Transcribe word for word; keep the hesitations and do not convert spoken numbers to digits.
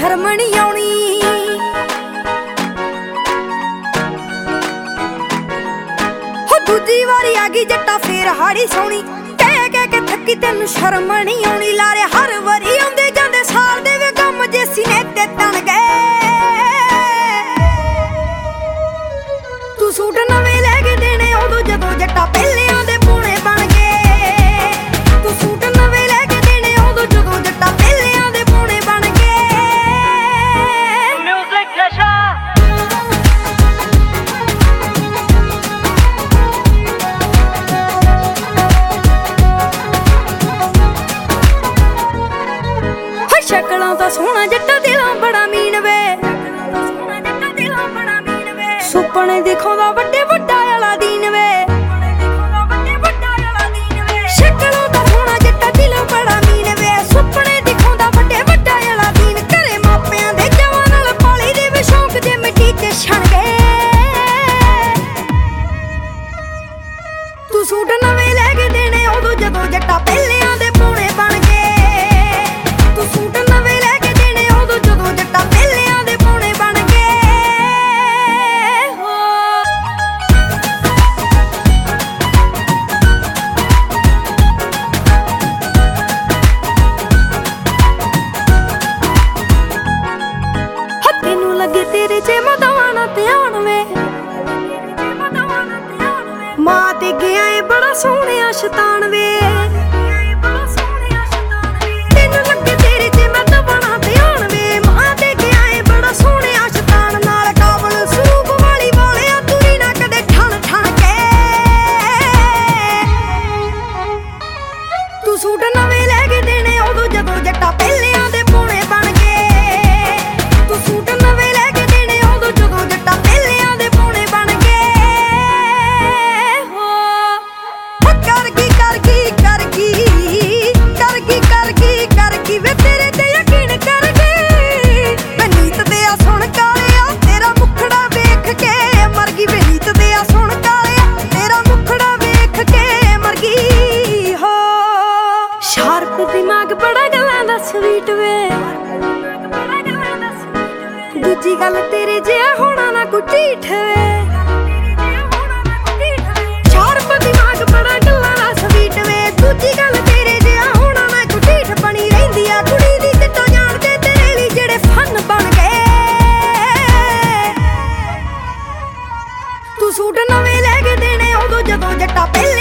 ਸ਼ਰਮ ਨੀ ਆਉਣੀ। ਹੋ ਦੂਜੀ ਵਾਰੀ ਆ ਗਈ ਜੱਟਾ ਫੇਰ ਹਾੜੀ ਸੋਣੀ, ਕਹਿ ਕਹਿ ਕੇ ਥੱਕੀ ਤੈਨੂੰ ਸ਼ਰਮ ਨੀ ਆਉਣੀ। ਲਾਰੇ ਹਰ ਵਾਰੀ ਆਉਂਦੇ ਜਾਂਦੇ ਸਾਲ ਦੇ ਵੇ ਗਮ ਜੇ ਸੀਨੇ ਤੇ ਤਣ ਗਏ। ਤੂੰ ਸੂਟ ਨਵੇਂ ਲੈ ਕੇ ਦੇਣੇ ਉਦੋਂ ਜਦੋਂ ਜੱਟਾ ਪਹਿਲਿਆਂ ਦੇ ਪੂਣੇ ਬਣ ਗਏ। ਤੂੰ ਸੂਟ ਨਵੇਂ ਲੈ ਕੇ ਦੇਣੇ ਉਦੋਂ ਜਦੋਂ ਜੱਟਾ ਪਹਿਲਿਆਂ ਦੇ ਪੂਣੇ ਬਣ ਗਏ। ਮਿਊਜ਼ਿਕ ਨਸ਼ਾ ਸ਼ਕਲਾਂ ਤਾਂ ਸੋਹਣਾ ਜੱਟਾ ਦਿਲਾਂ ਬੜਾ ਮੀਨ ਵੇ। ਸੁਪਨੇ ਦਿਖਾਉਂਦਾ ਵੱਡੇ ਵੱਡਾ ਵਾਲਾ ਦੀਨ ਵੇ। ਸ਼ਕਲਾਂ ਤਾਂ ਸੋਹਣਾ ਜੱਟਾ ਦਿਲਾਂ ਬੜਾ ਮੀਨ ਵੇ। ਸੁਪਨੇ ਦਿਖਾਉਂਦਾ ਵੱਡੇ ਵੱਡਾ ਵਾਲਾ ਦੀਨ। ਘਰੇ ਮਾਪਿਆਂ ਦੇ ਜਵਾਂ ਨਾਲ ਪਾਲੀ ਦੇ ਵੀ ਸ਼ੌਂਕ ਜੇ ਮਿੱਟੀ ਚ ਛਣ ਗਏ। ਤੂੰ ਸੂਟ ਨਵੇਂ ਲੈ ਕੇ ਦੇਣੇ ਉਦੋਂ ਜਦੋਂ ਜੱਟਾ ਪਹਿਲਿਆਂ ਦੇ ਪੂਣੇ ਬਣ ਗਏ। ਤੂੰ ਸੂਟ ਨਵੇਂ ਲੈ ਕੇ ਦੇਣੇ ਉਦੋਂ ਜਦੋਂ ਜੱਟਾ ਪਹਿਲਿਆਂ ਦੇ ਪੂਣੇ ਬਣ ਗਏ। ਹੱਥ ਨੂੰ ਲੱਗੇ ਤੇਰੇ ਜੇ ਮਦਾਂ ਨਾ ਧਿਆਨ ਵੇ। ਮਾਂ ਤੇ ਗਿਆ ਏ ਬੜਾ ਸੋਹਣਿਆ ਸ਼ੈਤਾਨ ਵੇ। ਤੈਨੂੰ ਲੱਗੇ ਤੇਰੇ ਜੇ ਮੈਂ ਦਵਾਣਾ ਧਿਆਨ ਵੇ। ਮਾਂ ਤੇ ਗਿਆ ਏ ਬੜਾ ਸੋਹਣਿਆ ਸ਼ੈਤਾਨ। ਨਾਲ ਕਾਬਲ ਸਰੂਪ ਵਾਲੀ ਵਾਲਿਆ ਤੁਰੀ ਨਾ ਕਦੇ ਠਣ ਠਣ ਕੇ। ਤੂੰ ਸੂਟ ਨਵੇਂ ਲੈ ਕੇ ਦੇਣੇ ਉਦੋਂ ਜਦੋਂ ਜੱਟਾ ਪਹਿਲਿਆਂ ਦੇ ਪੂਣੇ ਬਣ ਗਏ। ਤੂੰ ਸੂਟ ਨਵੇਂ ਲੈ ਕੇ ਦੇਣੇ ਉਦੋਂ ਜਦੋਂ ਜੱਟਾ ਪਹਿਲਿਆਂ ਦੇ ਪੂਣੇ ਬਣ ਗਏ। ਕਰ ਗਈ ਕਰ ਗਈ ਕਰ ਗਈ ਕਰ ਗਈ ਕਰ ਗਈ ਕਰ ਗਈ ਵੇ ਤੇਰੇ ਤੇ ਯਕੀਨ ਕਰ ਗਈ। ਵੇ ਨੀਤ ਦੇ ਆ ਸੁਣ ਕਾਲਿਆ ਤੇਰਾ ਮੁਖੜਾ ਵੇਖ ਕੇ ਮਰ ਗਈ। ਵੇ ਨੀਤ ਦੇ ਆ ਸੁਣ ਕਾਲਿਆ ਤੇਰਾ ਮੁਖੜਾ ਵੇਖ ਕੇ ਮਰ ਗਈ। ਹੋ ਸ਼ਾਰਪ ਦਿਮਾਗ ਬੜਾ ਗੱਲਾਂ ਦਾ ਸਵੀਟ ਵੇ। ਦੂਜੀ ਗੱਲ ਤੇਰੇ ਜਿਹਾ ਹੋਣਾ ਨਾ ਕੋਈ ਢੀਠ ਵੇ। ਸ਼ਾਰਪ ਦਿਮਾਗ ਬੜਾ ਗੱਲਾਂ ਦਾ ਸਵੀਟ ਵੇ। ਦੂਜੀ ਗੱਲ ਤੇਰੇ ਜਿਹਾ ਹੋਣਾ ਨਾ ਕੋਈ ਢੀਠ ਬਣੀ ਰਹਿੰਦੀ ਆ ਕੁੜੀ ਦੀ। ਜੱਟਾ ਜਾਣਦੇ ਤੇਰੇ ਲਈ ਜਿਹੜੇ ਫਨ ਬਣ ਗਏ। ਤੂੰ ਸੂਟ ਨਵੇਂ ਲੈ ਕੇ ਦੇਣੇ ਉਦੋਂ ਜਦੋਂ ਜੱਟਾ ਪਹਿਲੇ